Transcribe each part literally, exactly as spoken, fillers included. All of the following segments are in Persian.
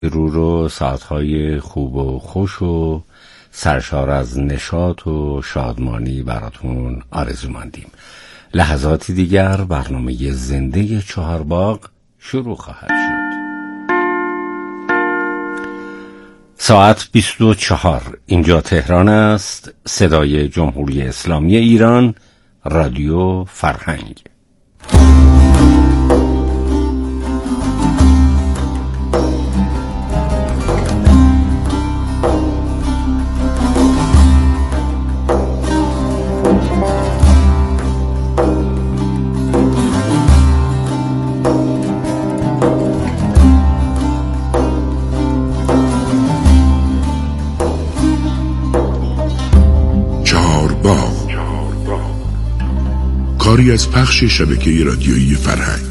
رو رو ساعتهای خوب و خوش و سرشار از نشاط و شادمانی براتون آرزو مندیم. لحظاتی دیگر برنامه زنده چهارباغ شروع خواهد شد. ساعت بیست و چهار، اینجا تهران است. صدای جمهوری اسلامی ایران، رادیو فرهنگ. کاری از پخش شبکه رادیویی فرهنگ.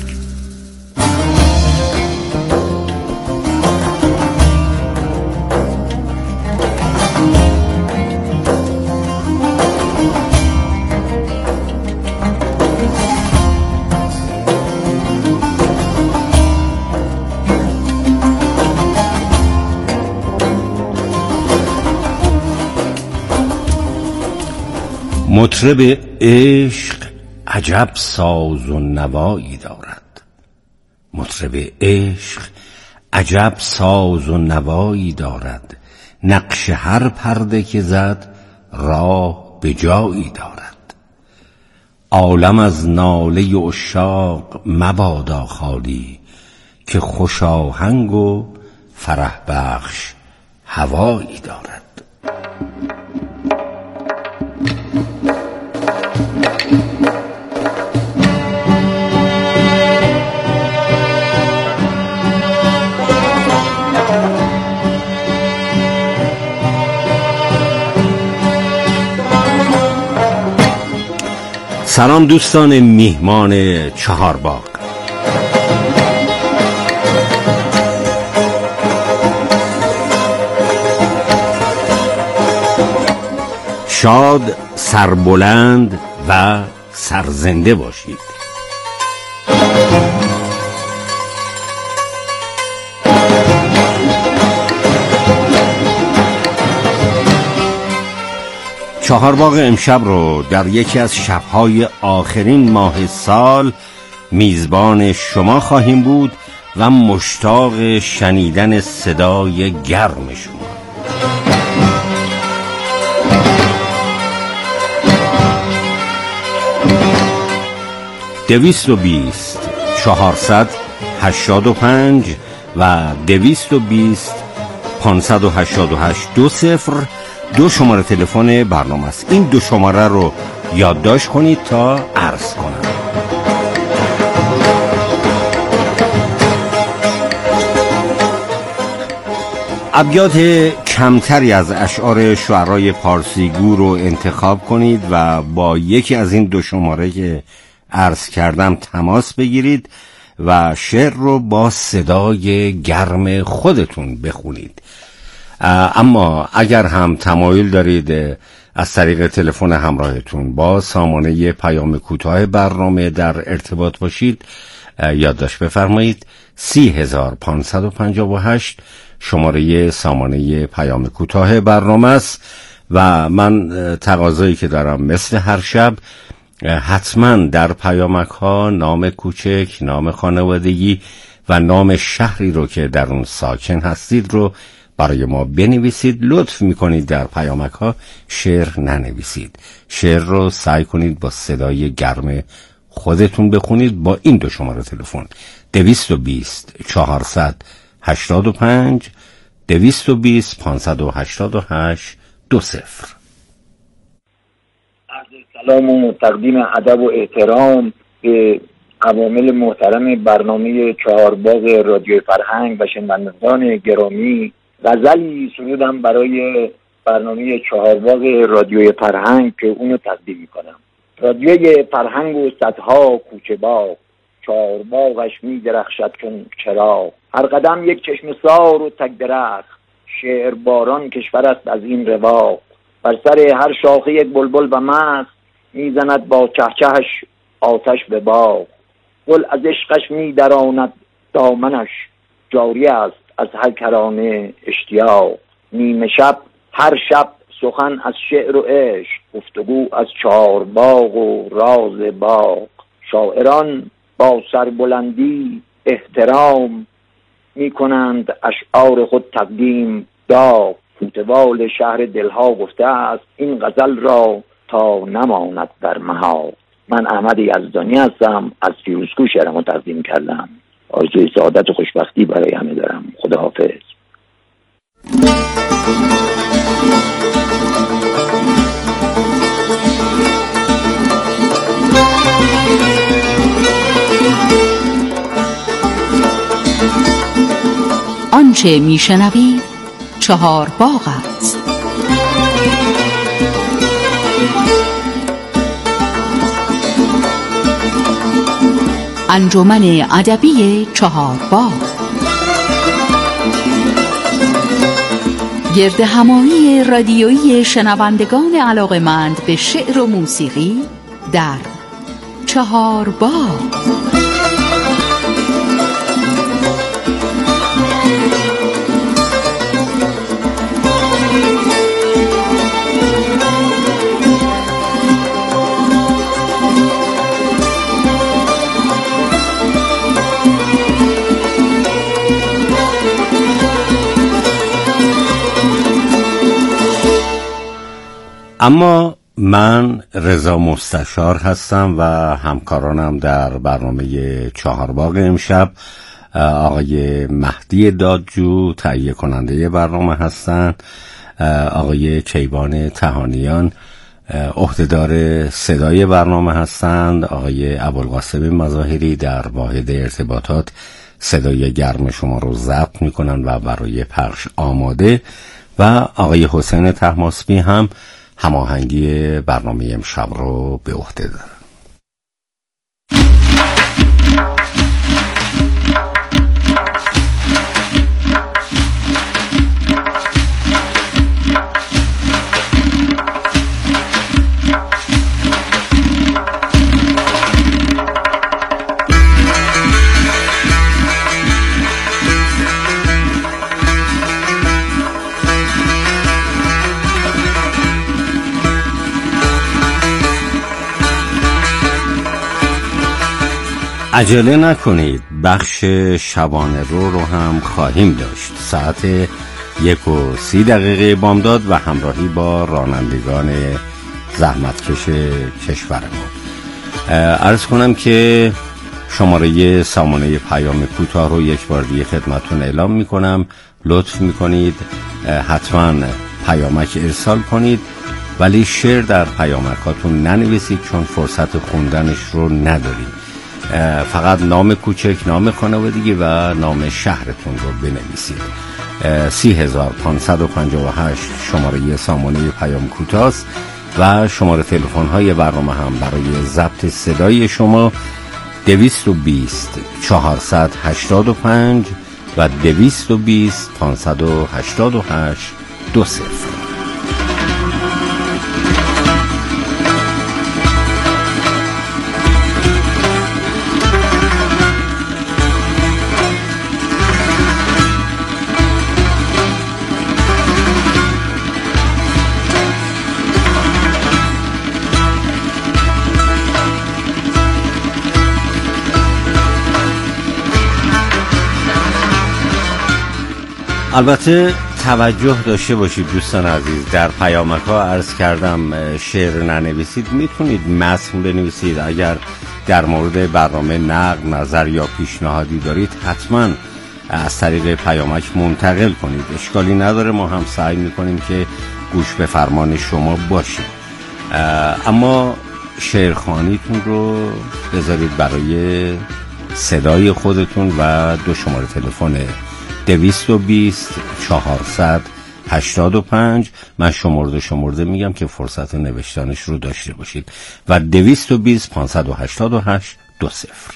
مطرب عشق عجب ساز و نوایی دارد. مطرب عشق عجب ساز و نوایی دارد. نقش هر پرده که زد راه به جایی دارد. عالم از ناله عشاق مبادا خالی، که خوش آهنگ و فرح بخش هوایی دارد. سلام دوستان میهمان چهارباغ. شاد، سربلند و سرزنده باشید. چهارباغ امشب رو در یکی از شب‌های آخرین ماه سال میزبان شما خواهیم بود و مشتاق شنیدن صدای گرم شما. دویست و بیست چهارصد هشتاد و پنج و دویست و بیست پانصد و هشتاد و هشت دو صفر دو شماره تلفن برنامه است. این دو شماره رو یادداشت کنید تا عرض کنم. ابیات کمتری از اشعار شعرای پارسیگو رو انتخاب کنید و با یکی از این دو شماره که عرض کردم تماس بگیرید و شعر رو با صدای گرم خودتون بخونید. اما اگر هم تمایل دارید از طریق تلفن همراهتون با سامانه پیام کوتاه برنامه در ارتباط باشید، یادداشت بفرمایید. سی هزار پانصد و پنجاه و هشت شماره سامانه پیام کوتاه برنامه است و من تقاضایی که دارم مثل هر شب حتما در پیامک ها نام کوچک، نام خانوادگی و نام شهری رو که در اون ساکن هستید رو برای ما بنویسید. لطف میکنید در پیامک ها شعر ننویسید. شعر رو سعی کنید با صدای گرم خودتون بخونید با این دو شماره تلفن: دویست و بیست چهارصد هشتاد و پنج دویست و بیست پانصد و هشتاد و هشت دو صفر. عرض سلام و تقدیم ادب و احترام به عوامل محترم برنامه چهارباغ رادیو فرهنگ و شنوندگان گرامی. غزلی سرودم برای برنامه چهارباغ رادیوی فرهنگ که اونو تقدیم میکنم. رادیوی فرهنگ و صدها کوچه باغ، چهارباغش می درخشد چون چراغ. هر قدم یک چشم سار و تک درخت، شعر باران کشور است از این رواق. بر سر هر شاخه یک بلبل و مست، میزند با چهچهش آتش به باغ. گل از عشقش می دراند دامنش، جاری است از هر کرانه اشتیاق. نیمه شب هر شب سخن از شعر و عشق، گفتگو از چهار باغ و راز باغ. شاعران با سربلندی احترام می کنند اشعار خود تقدیم داغ. فوتبال شهر دلها گفته است این غزل را تا نماند در محاق. من احمد یزدانی هستم، از فیروزکوه شعرمو تقدیم کردم. آرزوی سعادت و خوشبختی برای همه دارم. خداحافظ. آنچه میشنوید چهار باغ است. انجمن ادبی چهار باغ گرد همایی رادیویی شنوندگان علاقه‌مند به شعر و موسیقی در چهار باغ. اما من رضا مستشار هستم و همکارانم در برنامه چهار باغ امشب آقای مهدی دادجو تهیه کننده برنامه هستند، آقای کیوان تهانیان عهدهدار صدای برنامه هستند، آقای ابوالقاسم مظاهری در واحد ارتباطات صدای گرم شما رو ضبط میکنن و برای پخش آماده، و آقای حسین طهماسبی هم هماهنگی برنامه امشب رو به عهده دارن. عجله نکنید، بخش شبانه رو رو هم خواهیم داشت ساعت یک و سی دقیقه بامداد و همراهی با رانندگان زحمتکش کشورمون. عرض کنم که شماره سامانه پیام کوتاه رو یک بار دیگه خدمتون اعلام میکنم. لطف میکنید حتما پیامک ارسال کنید، ولی شعر در پیامکاتون ننویسید چون فرصت خوندنش رو ندارید. فقط نام کوچک، نام خانوادگی و نام شهرتون رو بنویسید. سی هزار پانصد و پنجاه و هشت شماره سامانه پیام کوتاه و شماره تلفن های برنامه هم برای ضبط صدای شما دویست و بیست چهارصد و هشتاد و پنج و دویست و بیست پانصد و هشتاد و هشت دو صفر. البته توجه داشته باشید دوستان عزیز، در پیامک ها عرض کردم شعر ننویسید، میتونید متن بنویسید. اگر در مورد برنامه نقد، نظر یا پیشنهادی دارید حتما از طریق پیامک منتقل کنید، اشکالی نداره، ما هم سعی میکنیم که گوش به فرمان شما باشیم. اما شعرخوانیتون رو بذارید برای صدای خودتون و دو شماره تلفن دویست و بیست چهارصد و هشتاد و پنج، من شمرده شمرده میگم که فرصت نوشتنش رو داشته باشید، و دویست و بیست پانصد و هشتاد و هشت دو صفر.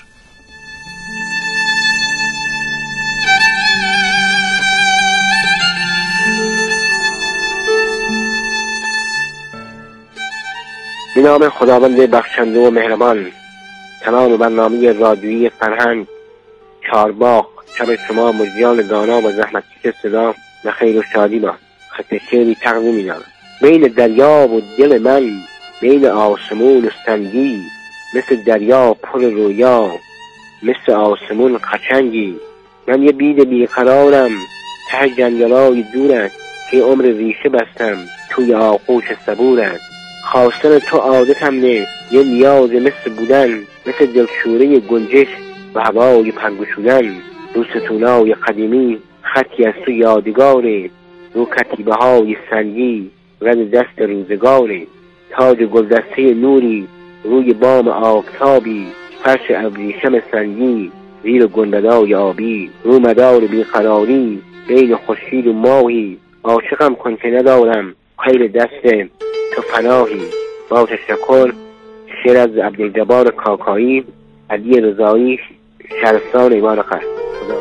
به نام خداوند بخشنده و مهربان. تمام برنامه رادیویی فرهنگ چهار باغ شب شما مجریان دانا و زحمتکش صدا به خیر و شادی باد. خط شعری تقدیم می‌دارم. بین دریا و دل من، بین آسمون و سنگی، مثل دریا پر رویا، مثل آسمون خچنگی. من یه بید بیقرارم ته جنگلای دورت، که عمر ریشه بستم توی آغوش صبورت. خواستن تو عادتم نه، یه نیاز مثل بودن، مثل دلشوره گنجش و هوای پرگشودن. رو ستونای قدیمی خطی از تو یادگاره، رو کتیبه های سنگی رد دست روزگاره. تاج گلدسته نوری روی بام آفتابی، فرش ابریشم سنگی زیر گنبدای آبی. رو مدار بیقراری بین خورشید و ماهی، عاشقم کن که ندارم غیر دست تو پناهی. با تشکر. شعر از عبدالجبار کاکایی، علی رضایی، شهرستان ایوان قصر. خدا.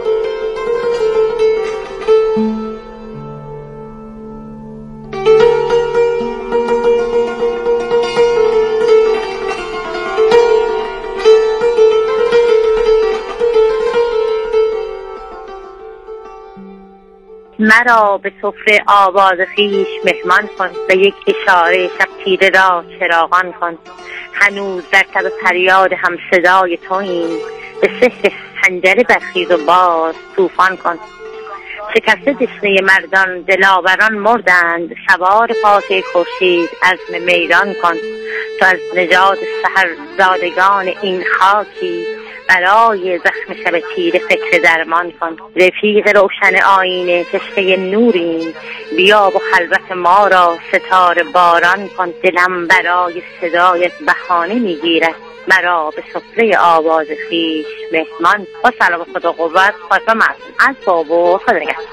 مرا به سفره آواز خیش مهمان کن، به یک اشاره شب تیره را چراغان کن. هنوز در تب فریاد هم صدای توییم، به سحر حنجره برخیز و باز طوفان کن. شکسته دشنه مردان دلاوران مردند، سوار پاس خورشید عزم میدان کن. تو از نژاد سحر زادگان این خاکی، برای زخم شب تیره فکر درمان کن. رفیق روشن آینه کشته نوریم، بیا و خلوت ما را ستاره باران کن. دلم برای صدایت بهانه میگیرد، مرا به سفره آواز خیش مهمان. با سلام خدا قوت، خواستم از بابا خدا نگهدار.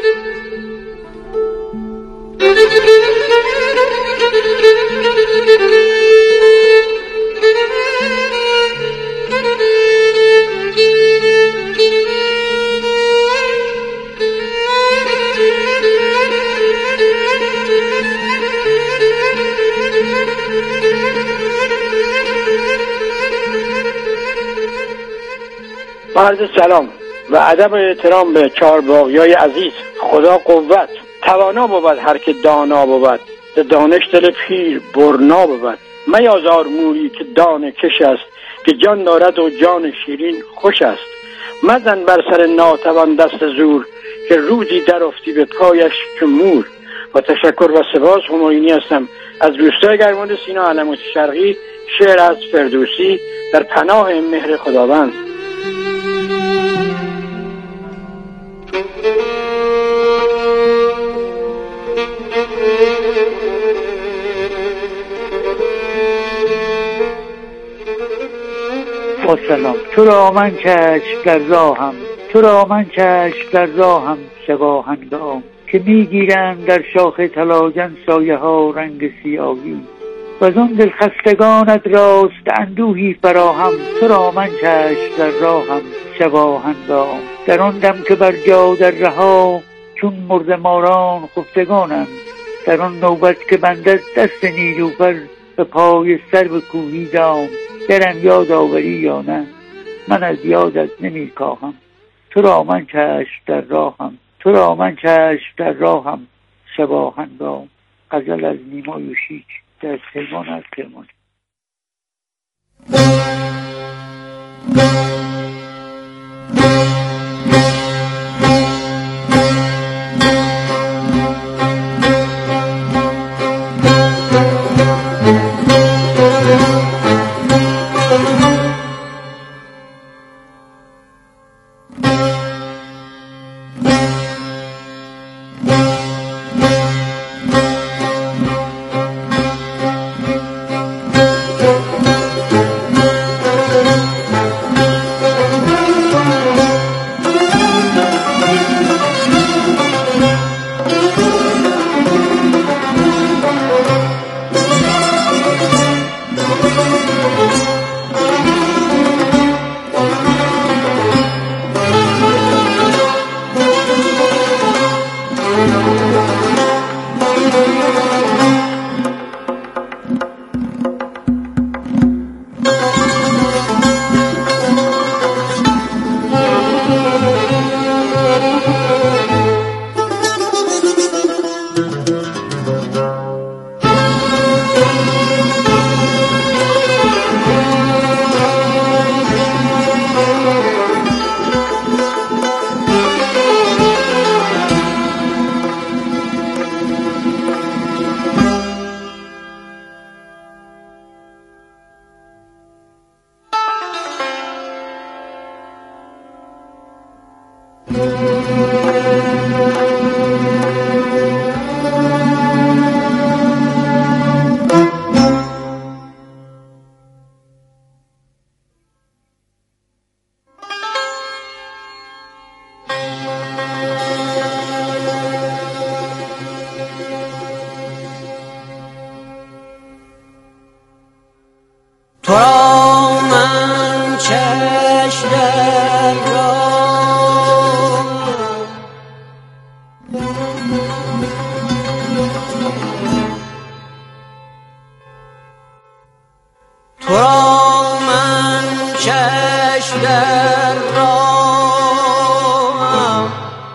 عرض سلام و ادب و احترام به چهار باغیای عزیز. خدا قوت. توانا بود هر که دانا بود، ز دانش دل پیر برنا بود. میازار موری که دانه کش است، که جان دارد و جان شیرین خوش است. مزن بر سر ناتوان دست زور، که روزی در افتی به پایش چون مور. با تشکر و سپاس. همایونی هستم از روستای گرماد سینا، علموت شرقی. شعر از فردوسی در پناه مهر خداوند. با سلام. تو را من چشم در راهم، تو را من چشم در راهم شباهنگام، که میگیرند در شاخ تلاجن سایه ها رنگ سیاهی. و از آن دلخستگانت راست اندوهی فراهم، تو را من چشم در راهم شباهنگام. در آن دم که بر جا در رها چون مردماران خفتگانم، در آن نوبت که بندد دست نیلوفر به پای سرو کوهی دام. درم یاد آوری یا نه، من از یادت نمی کاهم. تو را من چشم در راهم، تو را من چشم در راهم شباهنگام. غزل از نیما یوشیج در پیمان از کرمان. تو را من چشم در راهم،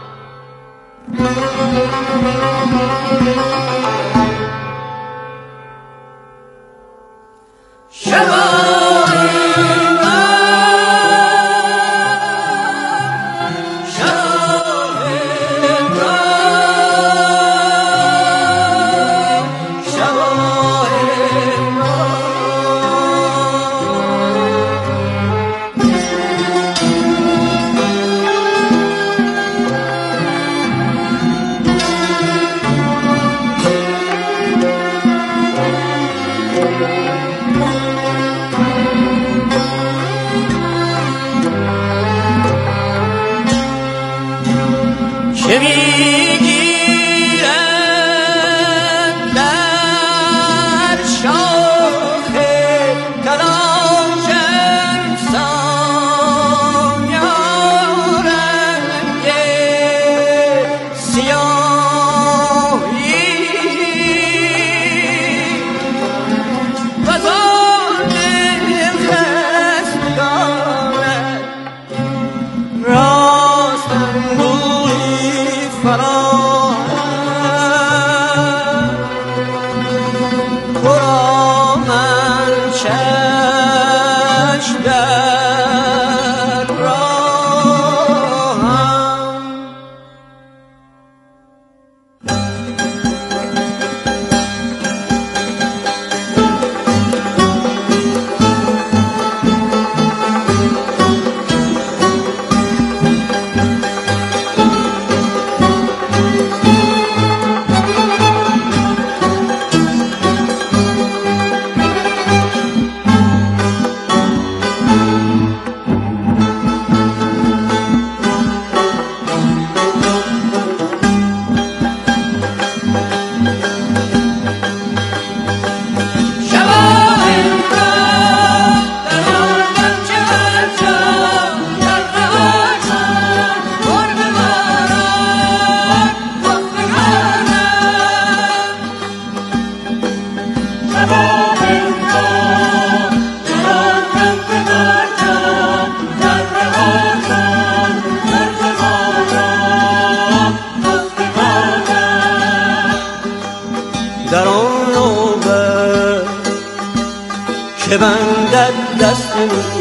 که بندد دست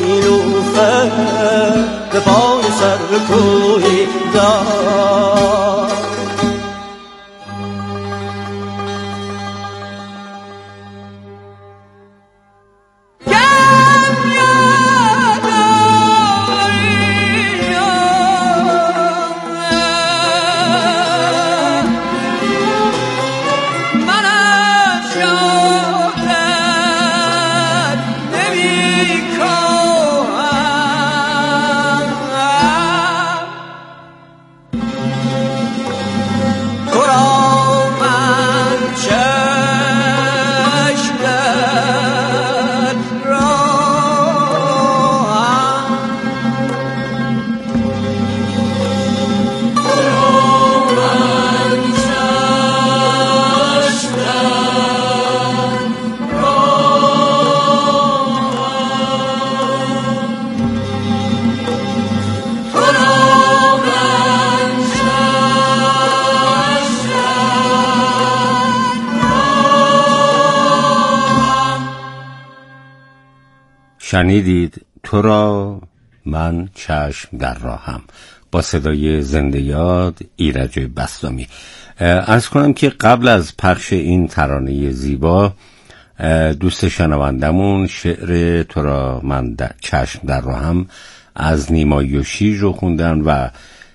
نیلوفر به پای سر کوی دار. شنیدید تو را من چشم در راهم با صدای زنده یاد ایرج بسطامی. عرض کنم که قبل از پخش این ترانه زیبا دوست شنوندمون شعر تو را من در چشم در راهم از نیما یوشیج رو خوندن و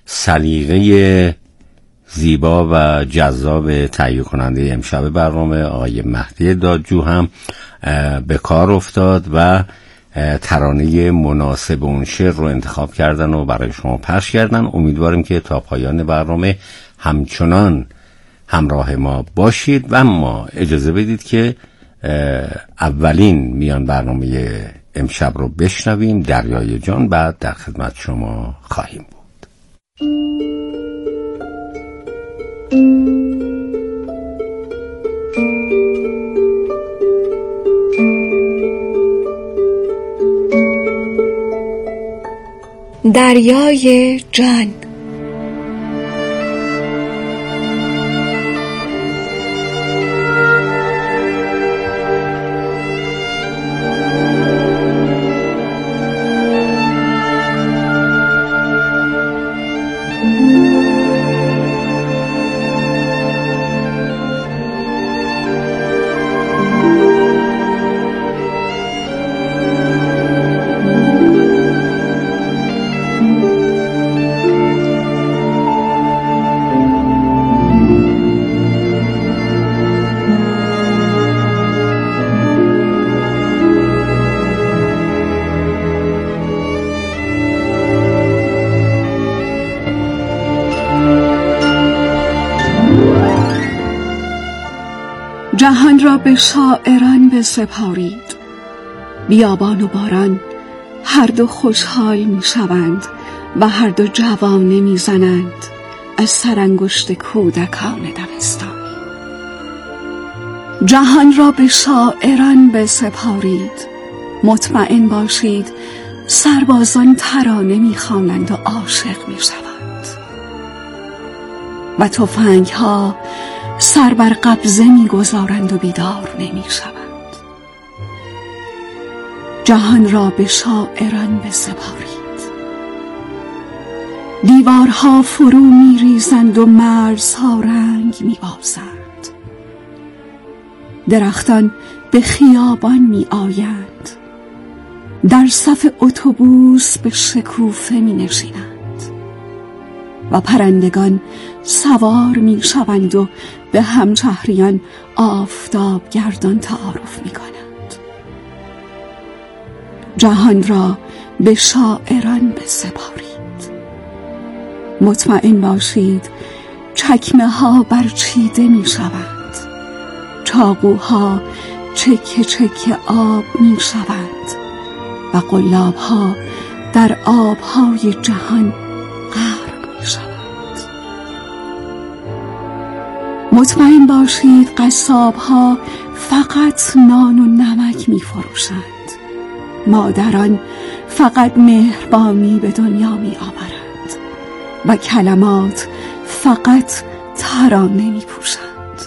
سلیقه زیبا و جذاب تهیه کننده امشب برنامه آقای مهدی دادجو هم به کار افتاد و ترانه مناسب اون شعر رو انتخاب کردن و برای شما پخش کردن. امیدواریم که تا پایان برنامه همچنان همراه ما باشید و اما اجازه بدید که اولین میان برنامه امشب رو بشنویم. دریای جان بعد در خدمت شما خواهیم بود. دریای جان. جهان را به شاعران بسپارید. بیابان و باران هر دو خوشحال می شوند و هر دو جوانه می زنند از سرانگشت کودکان دبستانی. جهان را به شاعران بسپارید. مطمئن باشید سربازان ترانه می خوانند و عاشق می شوند و تفنگ ها سر بر قبضه می گذارند و بیدار نمی شوند. جهان را به شاعران بسپارید. دیوارها فرو می ریزند و مرزها رنگ می بازند. درختان به خیابان می آیند. در صف اتوبوس به شکوفه می نشینند و پرندگان سوار می شوند و به همشهریان آفتاب گردان تعارف می کنند. جهان را به شاعران بسپارید. مطمئن باشید چکمه ها برچیده می شوند. چاقوها چکه چکه آب می شوند و قلاب ها در آبهای جهان غرق می شوند. مطمئن باشید قصاب ها فقط نان و نمک می فروشند. مادران فقط مهربانی به دنیا می آورند و کلمات فقط ترانه می پوشند.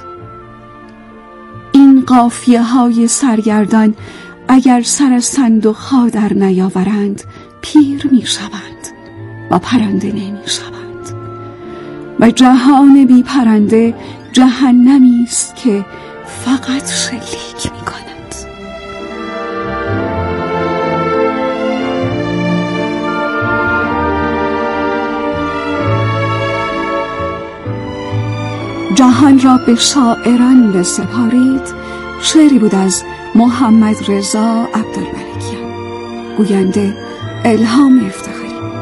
این قافیه های سرگردان اگر سر صندوق ها در نیاورند پیر می شوند و پرنده نمی شوند و جهان بی پرنده جهنمی است که فقط شلیک می کند. جهان را به شاعران بسپارید شعری بود از محمد رضا عبدالملکیان. گوینده الهام افتخاری.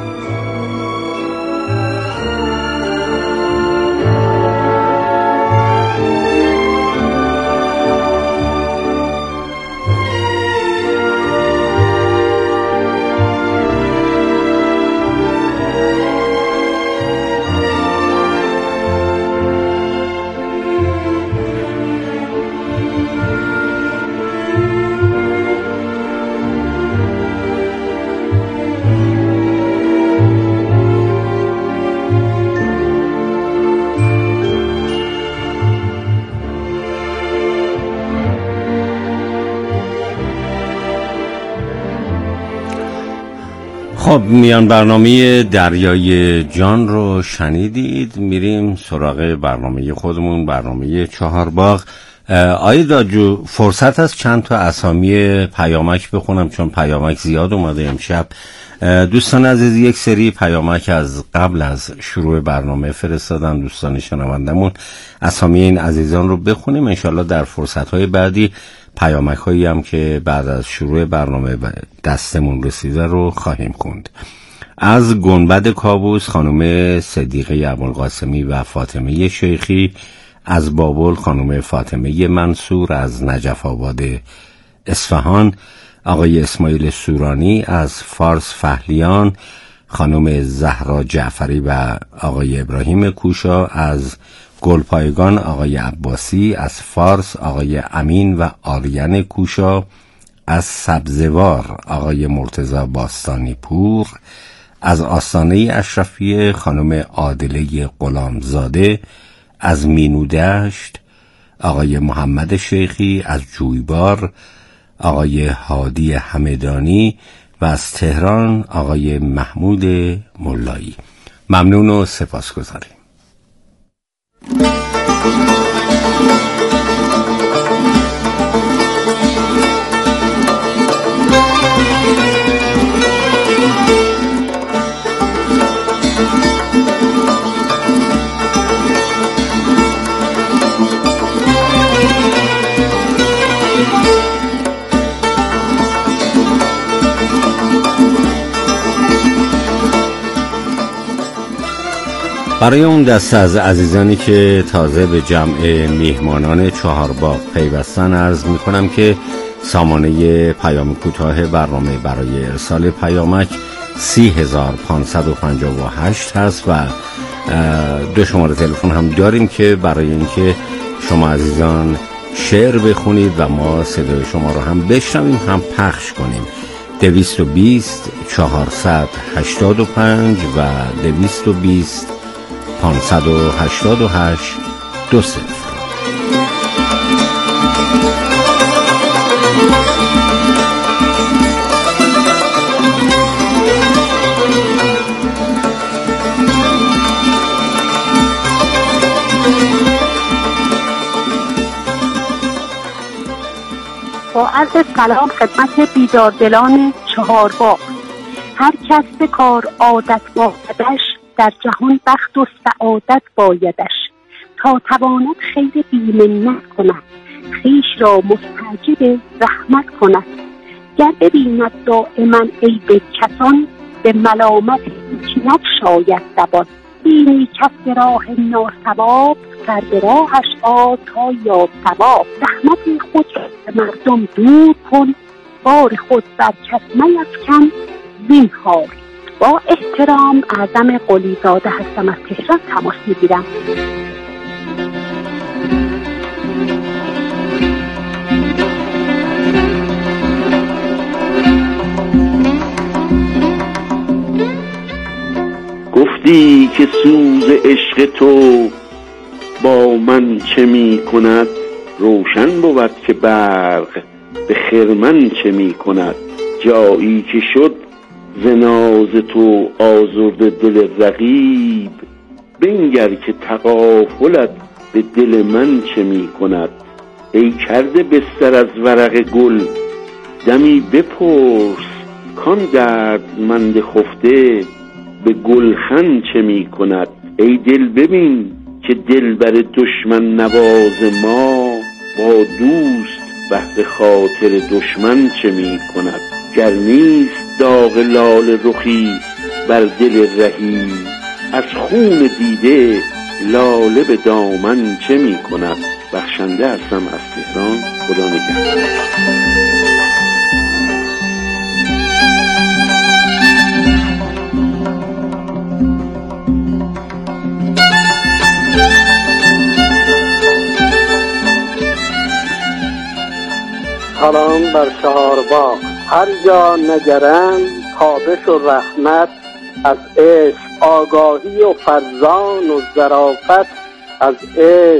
خب میان برنامه دریای جان رو شنیدید. میریم سراغ برنامه خودمون، برنامه چهار باغ. آقای دادجو فرصت از چند تا اسامی پیامک بخونم چون پیامک زیاد اومده امشب. دوستان عزیز یک سری پیامک از قبل از شروع برنامه فرستادن دوستان شنوندمون. اسامی این عزیزان رو بخونیم انشالله در فرصت‌های بعدی. پیامک هایی هم که بعد از شروع برنامه دستمون رسیده رو خواهیم خوند. از گنبد کابوس خانم صدیقه ابوالقاسمی و فاطمه شیخی، از بابل خانم فاطمه منصور، از نجف آباد اصفهان آقای اسماعیل سورانی، از فارس فهلیان خانم زهرا جعفری و آقای ابراهیم کوشا، از گلپایگان آقای عباسی، از فارس آقای امین و آریان کوشا، از سبزوار آقای مرتضی باستانی پور، از آستانه اشرفیه خانم عادله غلامزاده، از مینودشت آقای محمد شیخی، از جویبار آقای هادی همدانی و از تهران آقای محمود ملایی. ممنون و سپاسگزاریم. برای اون دسته از عزیزانی که تازه به جمع میهمانان چهارباغ پیوستن، عرض میکنم که سامانه پیام کوتاه برنامه برای ارسال پیامک سی هزار پانصد و پنجاه و هشت هست و دو شماره تلفن هم داریم که برای اینکه شما عزیزان شعر بخونید و ما صدای شما رو هم بشنویم هم پخش کنیم. دویست و بیست چهارصد هشتاد و پنج و دویست و بیست پانصد و هشتاد و هشت دو صفر. با عرض سلام خدمت بیداردلان چهارباغ. هر کس به کار عادت بایدش، در جهان بخت و سعادت بایدش. تا تواند خیر بی‌منت کند، خویش را مستوجب رحمت کند. گر ببیند دائما عیب کسان، به ملامت هیچ نگشاید زبان. بینی کس به راه ناصواب، سر به راهش آر تا یاب ثواب. زحمت خود را به مردم دور کن، بار خود بر کس میفکن زینهار. با احترام اعظم قلیزاده هستم، از تهران تماس میگیرم. گفتی که سوز عشق تو با من چه می کند، روشن بود که برق به خرمن چه می کند. جایی که شد ز ناز تو آزرده دل رقیب، بنگر که تغافلت به دل من چه می کند. ای کرده بستر از ورق گل، دمی بپرس کان دردمند خفته به گلخن چه می کند. ای دل ببین که دلبر دشمن نواز ما، با دوست بهر خاطر دشمن چه می کند. گر نیست داغ لال رخی بر دل رهی، از خون دیده لاله به دامن چه می کند. بخشنده هستم از تهران. خدا نگهدار. سلام بر چهارباغ. هر جا نگرند تابش و رحمت، از عشق آگاهی و فرزان و ظرافت. از عشق